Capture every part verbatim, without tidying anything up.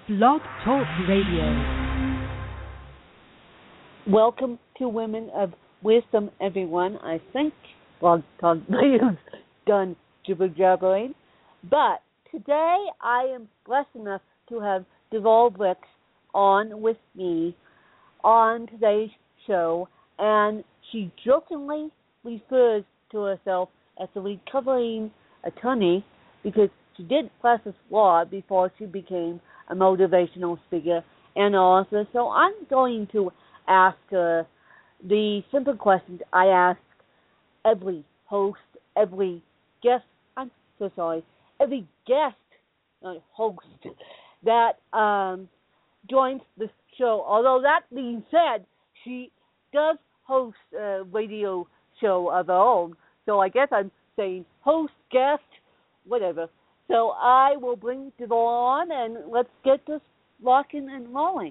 Blog Talk Radio. Welcome to Women of Wisdom, everyone. I think Blog Talk Radio's done jibber jabbering, but today I am blessed enough to have Deval Bricks on with me on today's show, and she jokingly refers to herself as a recovering attorney because she did practice law before she became a motivational speaker and author. So I'm going to ask her the simple questions I ask every host, every guest, I'm so sorry, every guest, not host, that um, joins the show. Although that being said, she does host a radio show of her own. So I guess I'm saying host, guest, whatever. So I will bring Deval on, and let's get this rocking and rolling.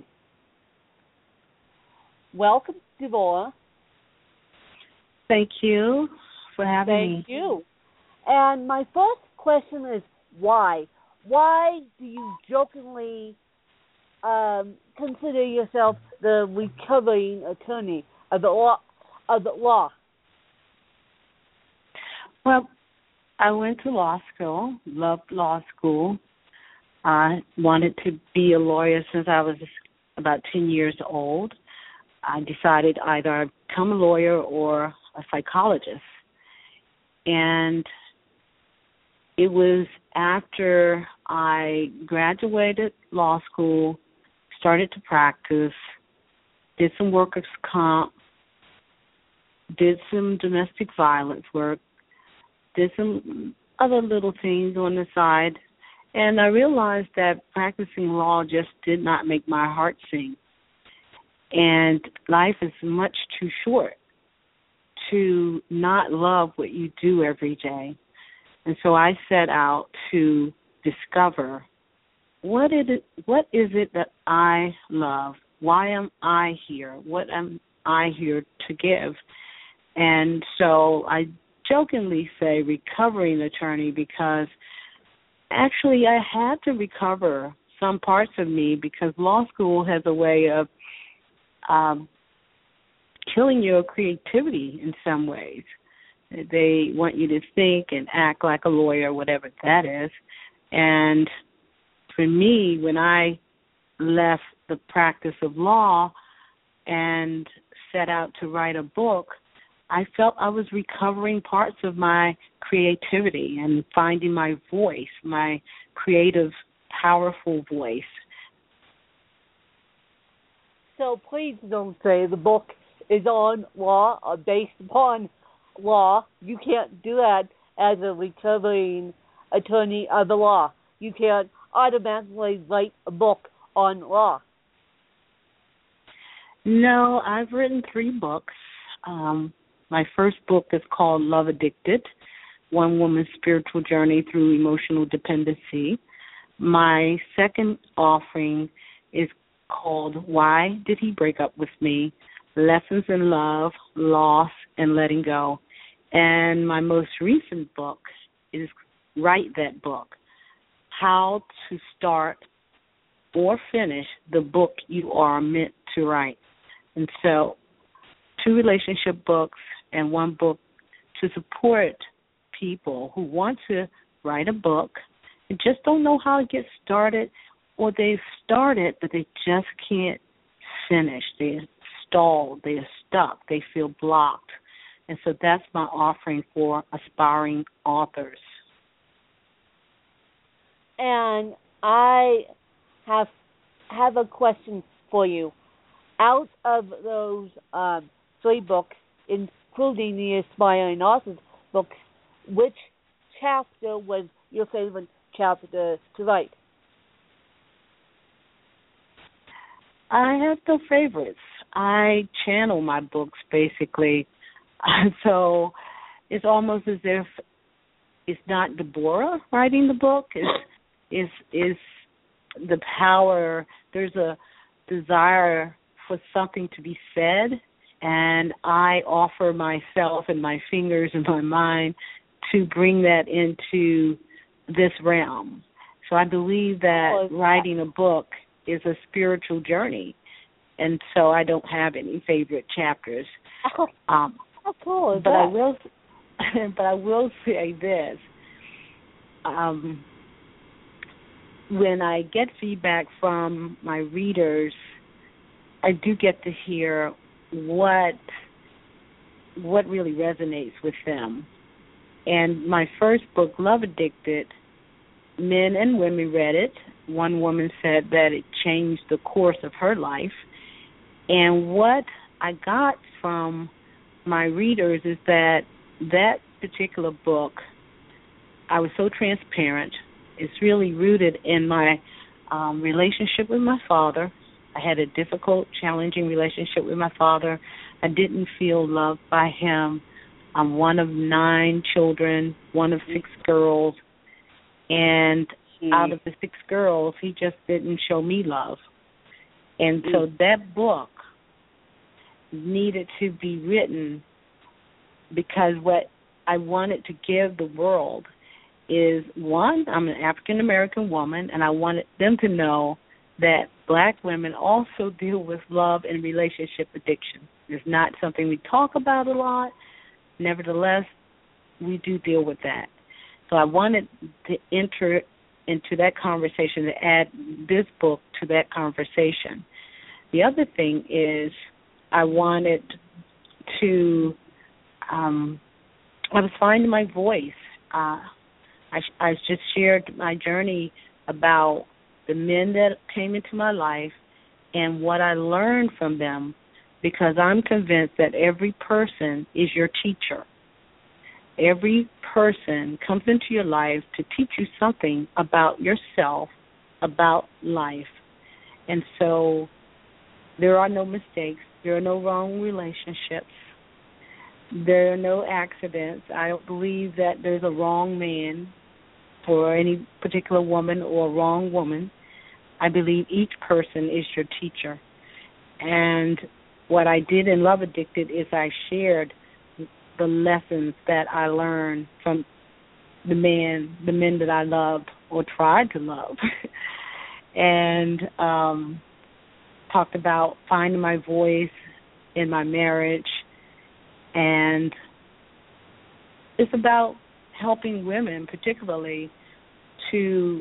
Welcome, Deval. Thank you for having Thank me. Thank you. And my first question is why? Why do you jokingly um, consider yourself the recovering attorney of the law? Of the law? Well, I went to law school, loved law school. I wanted to be a lawyer since I was about ten years old. I decided either I'd become a lawyer or a psychologist. And it was after I graduated law school, started to practice, did some workers' comp, did some domestic violence work, did some other little things on the side, and I realized that practicing law just did not make my heart sing. And life is much too short to not love what you do every day. And so I set out to discover what is it, what is it that I love? Why am I here? What am I here to give? And so I jokingly say recovering attorney because actually I had to recover some parts of me because law school has a way of um, killing your creativity in some ways. They want you to think and act like a lawyer, whatever that is. And for me, when I left the practice of law and set out to write a book, I felt I was recovering parts of my creativity and finding my voice, my creative, powerful voice. So please don't say the book is on law or based upon law. You can't do that as a recovering attorney of the law. You can't automatically write a book on law. No, I've written three books. Um, my first book is called Love Addicted, One Woman's Spiritual Journey Through Emotional Dependency. My second offering is called Why Did He Break Up With Me? Lessons in Love, Loss, and Letting Go. And my most recent book is Write That Book, How to Start or Finish the Book You Are Meant to Write. And so two relationship books and one book to support people who want to write a book and just don't know how to get started, or they've started but they just can't finish. They're stalled, they're stuck, they feel blocked. And so that's my offering for aspiring authors. And I have have a question for you. Out of those um, three books, including the Aspiring Authors books, which chapter was your favorite chapter to write? I have no favorites. I channel my books, basically. So it's almost as if it's not Deborah writing the book. It's, it's, it's the power. There's a desire for something to be said, and I offer myself and my fingers and my mind to bring that into this realm. So I believe that writing a book is a spiritual journey, and so I don't have any favorite chapters. Oh, um, how cool is but that? I will, but I will say this: um, when I get feedback from my readers, I do get to hear what what really resonates with them. And my first book, Love Addicted, men and women read it. One woman said that it changed the course of her life. And what I got from my readers is that that particular book, I was so transparent. It's really rooted in my um, relationship with my father. I had a difficult, challenging relationship with my father. I didn't feel loved by him. I'm one of nine children, one of six girls, and Jeez. out of the six girls, he just didn't show me love. And so that book needed to be written because what I wanted to give the world is, one, I'm an African-American woman, and I wanted them to know that black women also deal with love and relationship addiction. It's not something we talk about a lot. Nevertheless, we do deal with that. So I wanted to enter into that conversation, to add this book to that conversation. The other thing is I wanted to, um, I was finding my voice. Uh, I, I just shared my journey about the men that came into my life and what I learned from them, because I'm convinced that every person is your teacher. Every person comes into your life to teach you something about yourself, about life. And so there are no mistakes. There are no wrong relationships. There are no accidents. I don't believe that there's a wrong man for any particular woman or a wrong woman. I believe each person is your teacher. And what I did in Love Addicted is I shared the lessons that I learned from the men, the men that I loved or tried to love, and um, talked about finding my voice in my marriage. And it's about helping women particularly to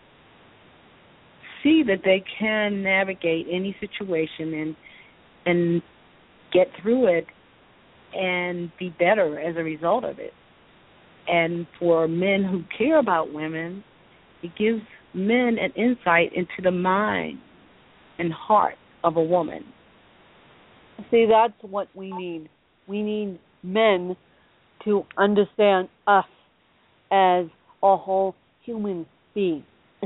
see that they can navigate any situation and and get through it and be better as a result of it. And for men who care about women, it gives men an insight into the mind and heart of a woman. See, that's what we need. We need men to understand us as a whole human being.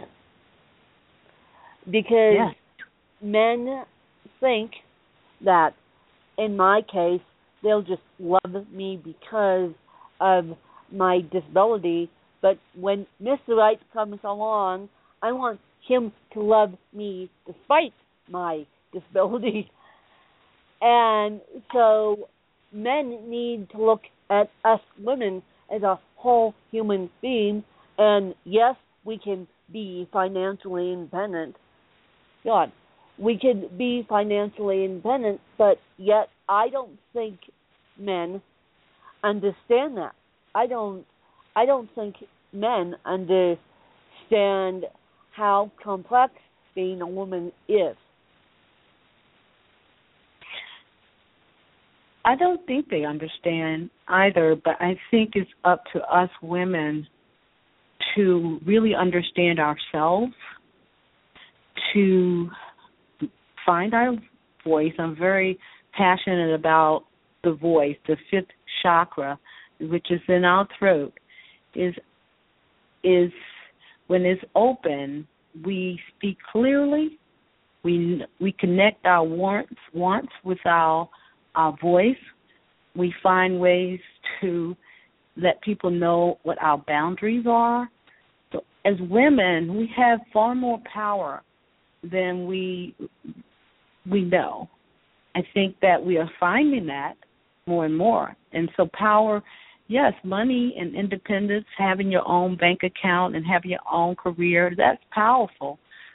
Because yes. men think that, in my case, they'll just love me because of my disability, but when Mister Right comes along, I want him to love me despite my disability. And so men need to look at us women as a whole human being, and yes, we can be financially independent. God, we can be financially independent, but yet I don't think men understand that. I don't I don't think men understand how complex being a woman is. I don't think they understand either, but I think it's up to us women to really understand ourselves, to find our voice. I'm very passionate about the voice, the fifth chakra, which is in our throat, is is when it's open, we speak clearly, we we connect our wants wants with our our voice, we find ways to let people know what our boundaries are. So as women, we have far more power than we we know. I think that we are finding that more and more. And so power, yes, money and independence, having your own bank account and having your own career, that's powerful.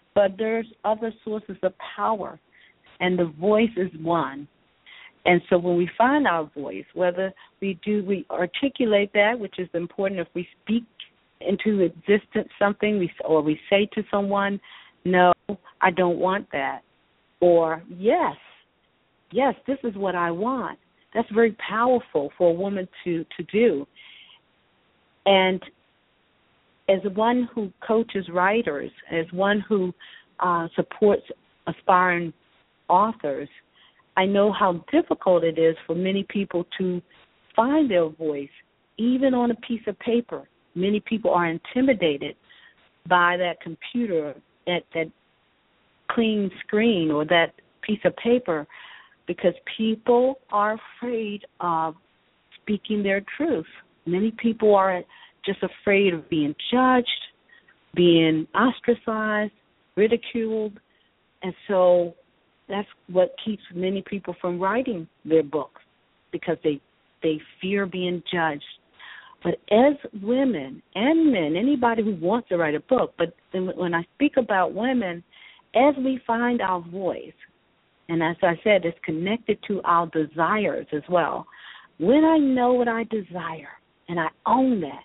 but there's other sources of power, and the voice is one. And so when we find our voice, whether we do, we articulate that, which is important. If we speak into existence something, we, or we say to someone, no, I don't want that, or yes, yes, this is what I want. That's very powerful for a woman to, to do. And as one who coaches writers, as one who uh, supports aspiring authors, I know how difficult it is for many people to find their voice, even on a piece of paper. Many people are intimidated by that computer, that, that clean screen or that piece of paper, because people are afraid of speaking their truth. Many people are just afraid of being judged, being ostracized, ridiculed, and so that's what keeps many people from writing their books, because they they fear being judged. But as women and men, anybody who wants to write a book, but when I speak about women, as we find our voice, and as I said, it's connected to our desires as well. When I know what I desire and I own that,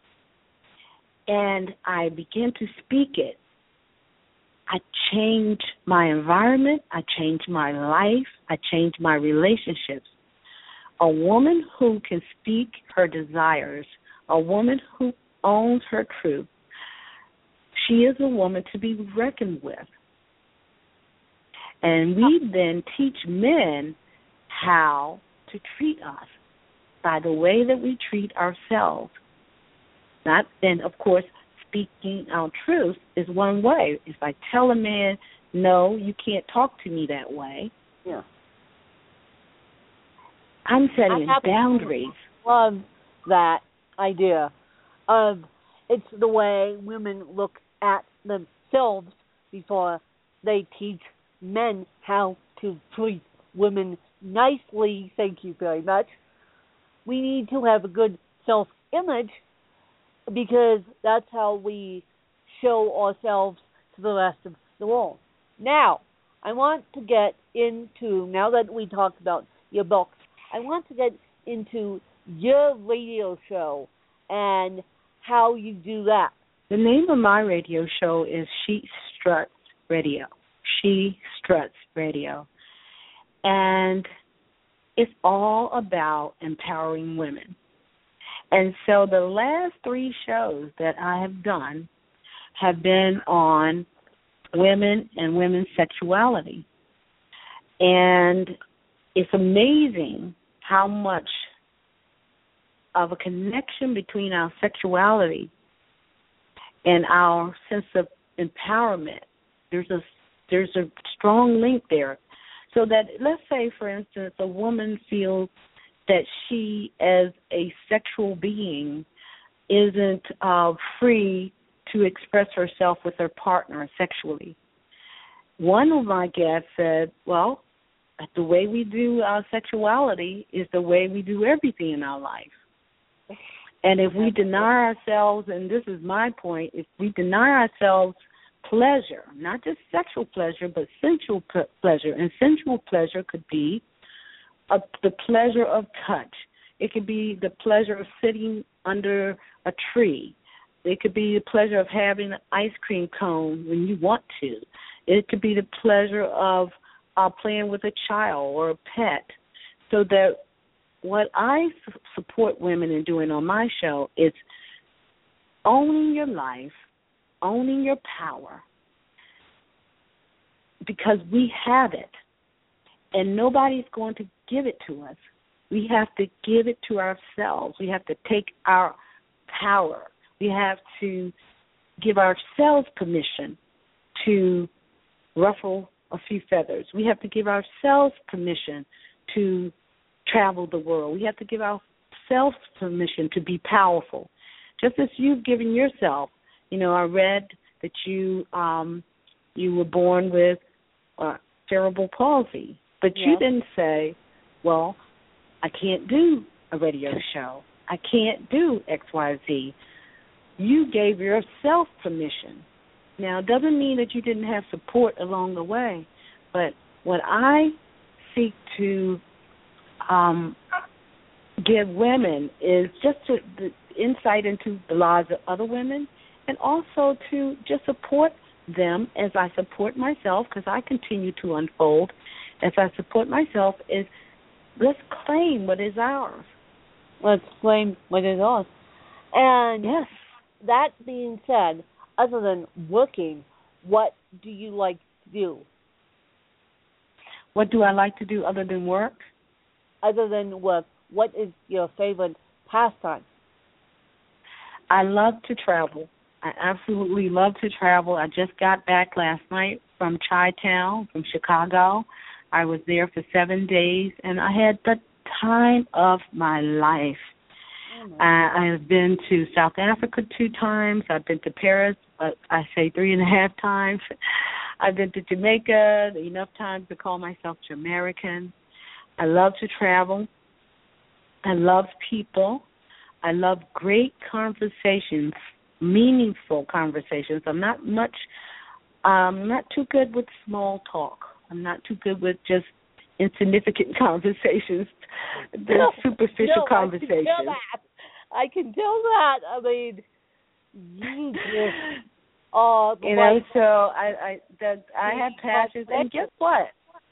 and I begin to speak it, I change my environment, I change my life, I change my relationships. A woman who can speak her desires, a woman who owns her truth, she is a woman to be reckoned with. And we then teach men how to treat us by the way that we treat ourselves. Not, and of course, speaking our truth is one way. If I tell a man, no, you can't talk to me that way, yeah, I'm setting boundaries. I love that idea of it's the way women look at themselves before they teach men how to treat women nicely. Thank you very much. We need to have a good self-image, because that's how we show ourselves to the rest of the world. Now, I want to get into, now that we talked about your books, I want to get into your radio show and how you do that. The name of my radio show is She Struts Radio. She Struts Radio. And it's all about empowering women. And so the last three shows that I have done have been on women and women's sexuality. And it's amazing how much of a connection between our sexuality and our sense of empowerment. There's a there's a strong link there. So that, let's say, for instance, a woman feels that she, as a sexual being, isn't uh, free to express herself with her partner sexually. One of my guests said, well, the way we do our sexuality is the way we do everything in our life. And if we deny ourselves, and this is my point, if we deny ourselves pleasure, not just sexual pleasure, but sensual pleasure, and sensual pleasure could be a, the pleasure of touch. It could be the pleasure of sitting under a tree. It could be the pleasure of having an ice cream cone when you want to. It could be the pleasure of uh, playing with a child or a pet. So that what I su- support women in doing on my show is owning your life, owning your power, because we have it, and nobody's going to give it to us. We have to give it to ourselves. We have to take our power. We have to give ourselves permission to ruffle a few feathers. We have to give ourselves permission to travel the world. We have to give ourselves permission to be powerful, just as you've given yourself. You know, I read that you um, you were born with uh, cerebral palsy, but yeah. you didn't say, well, I can't do a radio show. I can't do X, Y, Z. You gave yourself permission Now, it doesn't mean that you didn't have support along the way, but what I seek to um, give women is just to, the insight into the lives of other women, and also to just support them as I support myself, because I continue to unfold. As I support myself, is let's claim what is ours. Let's claim what is ours. And yes. That being said, other than working, what do you like to do? What do I like to do other than work? Other than work, what is your favorite pastime? I love to travel. I absolutely love to travel. I just got back last night from Chi-Town, from Chicago. I was there for seven days, and I had the time of my life. Oh my I, I've been to South Africa two times. I've been to Paris, but I say three and a half times. I've been to Jamaica enough times to call myself Jamaican. I love to travel. I love people. I love great conversations, meaningful conversations. I'm not much, I'm not too good with small talk. I'm not too good with just insignificant conversations, the no, superficial no, conversations. I can tell that. I can tell that. I mean, you just, uh, you know, like, so I, I, that I have passions, and guess what?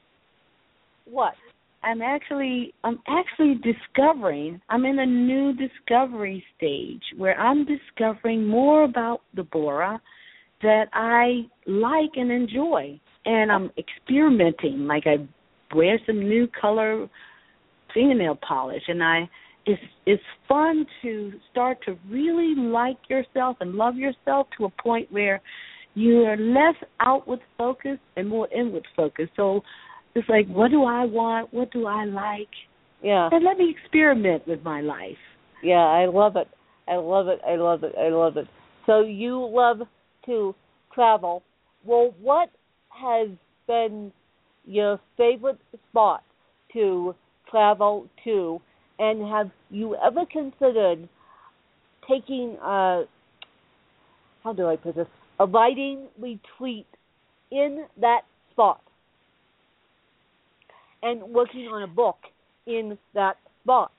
What? I'm actually, I'm actually discovering. I'm in a new discovery stage where I'm discovering more about Deborah that I like and enjoy, and I'm experimenting. Like I wear some new color fingernail polish, and I, it's it's fun to start to really like yourself and love yourself to a point where you are less outward focused and more inward focused. So it's like, what do I want? What do I like? Yeah. And let me experiment with my life. Yeah, I love it. I love it. I love it. I love it. So you love to travel. Well, what has been your favorite spot to travel to, and have you ever considered taking a, how do I put this, a writing retreat in that spot and working on a book in that spot?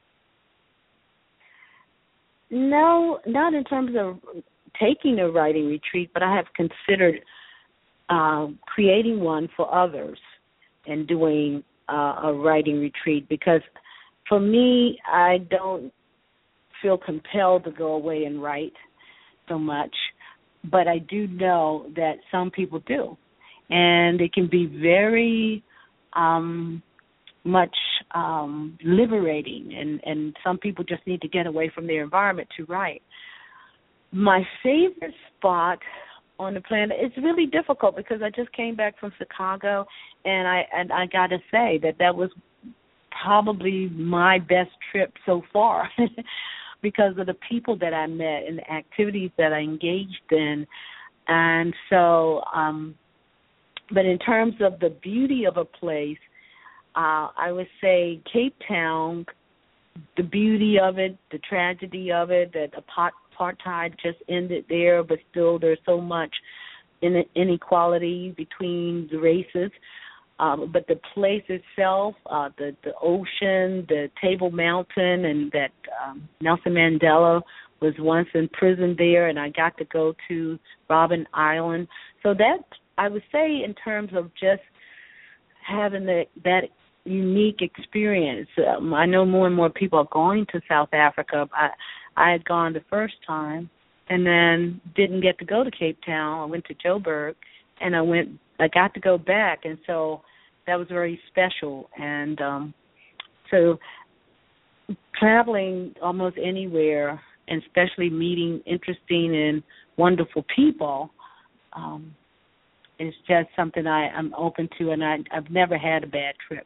No, not in terms of taking a writing retreat, but I have considered uh, creating one for others and doing uh, a writing retreat, because for me, I don't feel compelled to go away and write so much, but I do know that some people do, and it can be very um, much um, liberating, and, and some people just need to get away from their environment to write. My favorite spot on the planet, it's really difficult because I just came back from Chicago, and I and I got to say that that was probably my best trip so far because of the people that I met and the activities that I engaged in. And so, um, but in terms of the beauty of a place, uh, I would say Cape Town, the beauty of it, the tragedy of it, that apartheid just ended there, but still there's so much inequality between the races. Um, but the place itself, uh, the, the ocean, the Table Mountain, and that um, Nelson Mandela was once in prison there, and I got to go to Robben Island. So that, I would say, in terms of just having the, that unique experience, um, I know more and more people are going to South Africa. I, I had gone the first time and then didn't get to go to Cape Town. I went to Joburg, and I went. I got to go back, and so that was very special. And um, so traveling almost anywhere, and especially meeting interesting and wonderful people, um, is just something I, I'm open to, and I, I've never had a bad trip.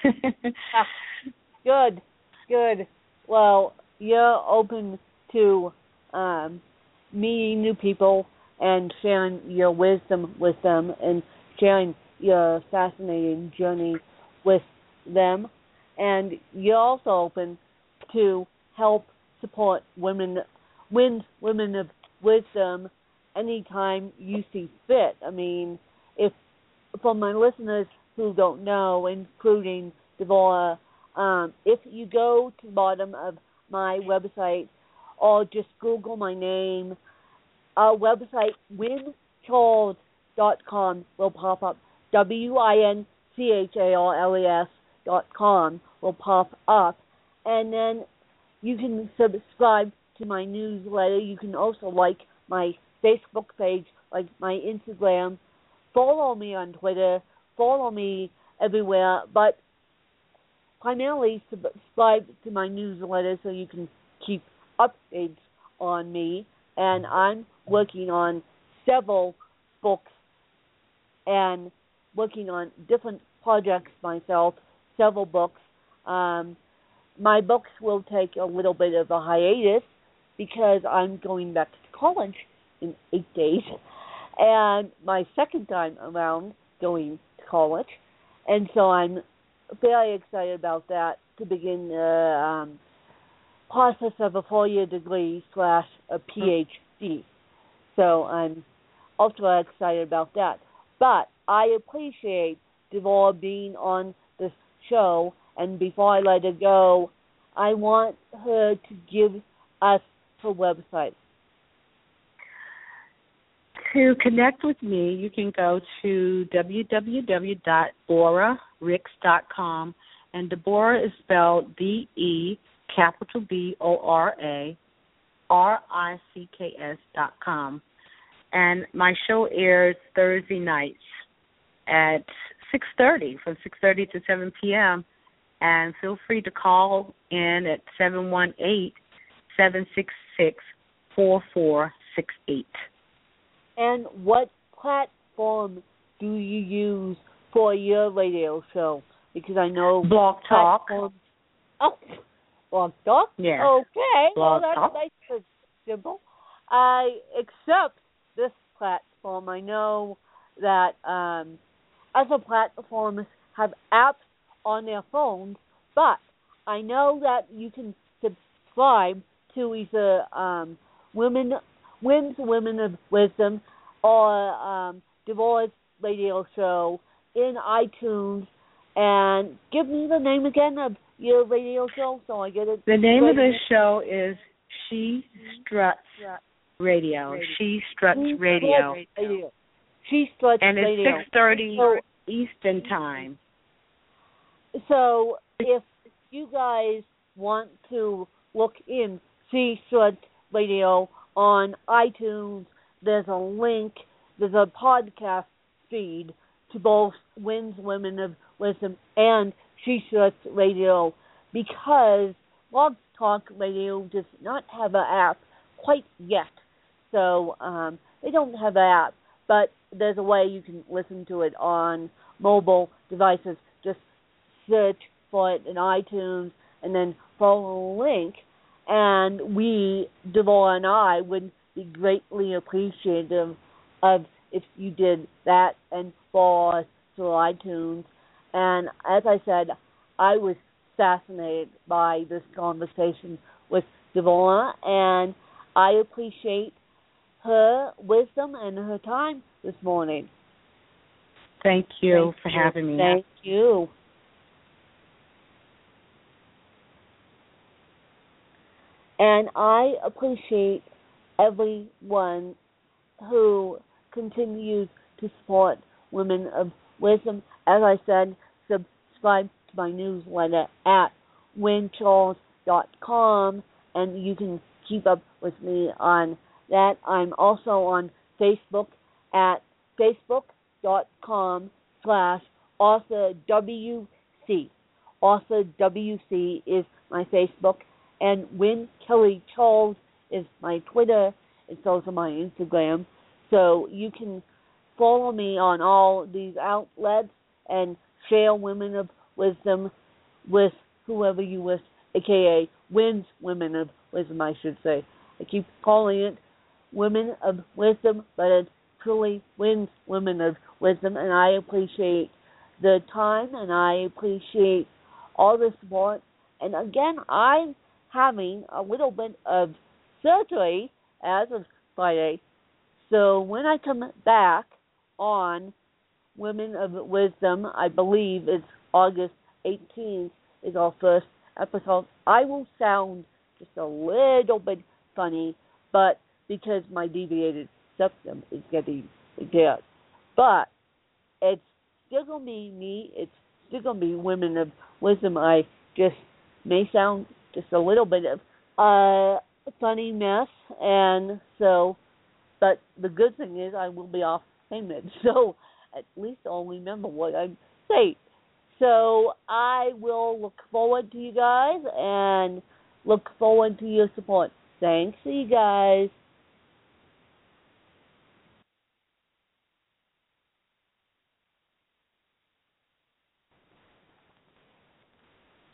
Good, good. Well, you're open to um, meeting new people and sharing your wisdom with them and sharing your fascinating journey with them. And you're also open to help support women, win women of wisdom anytime you see fit. I mean, if for my listeners who don't know, including Devorah, um, if you go to the bottom of my website or just Google my name, our website, win charles dot com, will pop up. W I N C H A R L E S dot com will pop up. And then you can subscribe to my newsletter. You can also like my Facebook page, like my Instagram. Follow me on Twitter. Follow me everywhere. But primarily subscribe to my newsletter so you can keep updates on me. And I'm working on several books and working on different projects myself, several books. Um, my books will take a little bit of a hiatus because I'm going back to college in eight days. And my second time around going to college. And so I'm very excited about that, to begin the um, process of a four-year degree slash a P H D. So I'm also excited about that. But I appreciate Devorah being on this show, and before I let her go, I want her to give us her website. To connect with me, you can go to w w w dot bora ricks dot com, and Deborah is spelled D E capital B O R A R I C K S dot com. And my show airs Thursday nights at six thirty, from six thirty to seven p.m., and feel free to call in at seven one eight, seven six six, four four six eight. And what platform do you use for your radio show? Because I know Blog Talk. Platforms... Oh, Blog Talk? Yeah. Okay. Blog well, that's Talk. nice and simple. I accept this platform. I know that um, other platforms have apps on their phones, but I know that you can subscribe to either um, Women Wins Women of Wisdom or um, Devorah's radio show in iTunes. And give me the name again of your radio show so I get it. The name right. of the show is She Struts Radio. She Struts She Radio. Struts Radio. She Struts and it's Radio. six thirty so, Eastern Time. So if you guys want to look in She Struts Radio on iTunes, there's a link, there's a podcast feed to both Wins Women of Wisdom and She Struts Radio, because Blog Talk Radio does not have an app quite yet. So um, they don't have an app, but there's a way you can listen to it on mobile devices. Just search for it in iTunes and then follow the link. And we, Devorah and I, would be greatly appreciative of if you did that and follow us through iTunes. And as I said, I was fascinated by this conversation with Devorah, and I appreciate her wisdom and her time this morning. Thank you Thank for you. having me. Thank you. And I appreciate everyone who continues to support Women of Wisdom. As I said, subscribe to my newsletter at win charles dot com, and you can keep up with me on that. I'm also on Facebook at facebook.com slash author WC. Author W C is my Facebook, and Win Kelly Charles is my Twitter. It's also my Instagram. So you can follow me on all these outlets and share Women of Wisdom with whoever you wish, a k a. Wins Women of Wisdom, I should say. I keep calling it Women of Wisdom, but it truly Wins Women of Wisdom, and I appreciate the time, and I appreciate all the support. And again, I'm having a little bit of surgery as of Friday, So when I come back on Women of Wisdom, I believe it's August eighteenth is our first episode. I will sound just a little bit funny, but because my deviated septum is getting dead. But it's still going to be me. It's still going to be Women of Wisdom. I just may sound just a little bit of uh, a funny mess. And so, but the good thing is I will be off payment. So at least I'll remember what I say. So I will look forward to you guys and look forward to your support. Thanks, you guys.